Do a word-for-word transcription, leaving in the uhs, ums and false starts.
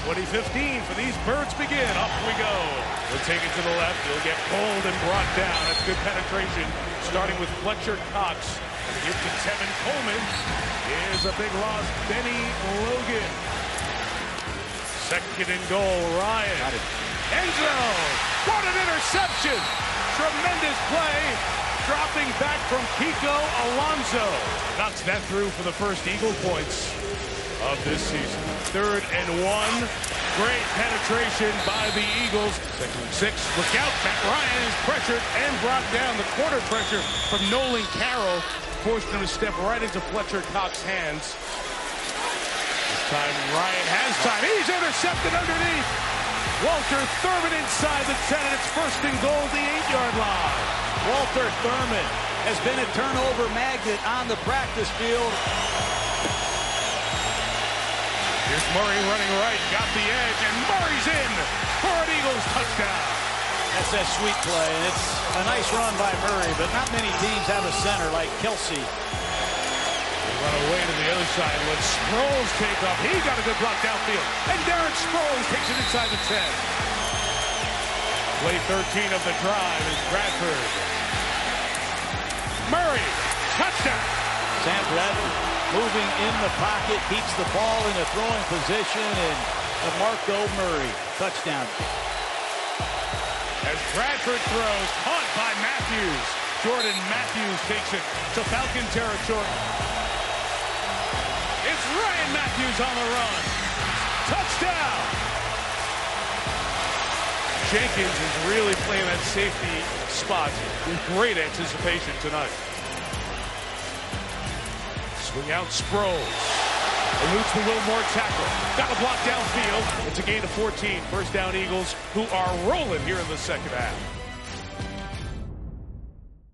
twenty fifteen for these birds begin. Up we go. We'll take it to the left. He'll get pulled and brought down. That's good penetration. Starting with Fletcher Cox. And give to Tevin Coleman. Here's a big loss. Benny Logan. Second and goal. Ryan. End zone. What an interception. Tremendous play. Dropping back from Kiko Alonso. Knocks that through for the first Eagle points of this season. Third and one. Great penetration by the Eagles. Second and six. Look out. Matt Ryan is pressured and brought down. The corner pressure from Nolan Carroll forced him to step right into Fletcher Cox's hands. This time Ryan has time. He's intercepted underneath. Walter Thurman inside the ten, and it's first and goal, the eight-yard line. Walter Thurman has been a turnover magnet on the practice field. Here's Murray running right, got the edge, and Murray's in for an Eagles touchdown. That's that sweet play, and it's a nice run by Murray, but not many teams have a center like Kelsey. They run away to the other side. Let Sproles take off. He got a good block downfield, and Darren Sproles takes it inside the ten. Play thirteen of the drive is Bradford. Murray, touchdown. Sam Bradford moving in the pocket, keeps the ball in a throwing position, and DeMarco Murray, touchdown. As Bradford throws, caught by Matthews. Jordan Matthews takes it to Falcon territory. It's Ryan Matthews on the run. Touchdown! Jenkins is really playing that safety spot with great anticipation tonight. Swing out Sproles. Eludes the Wilmore tackle. Got a block downfield. It's a gain of fourteen. First down Eagles, who are rolling here in the second half.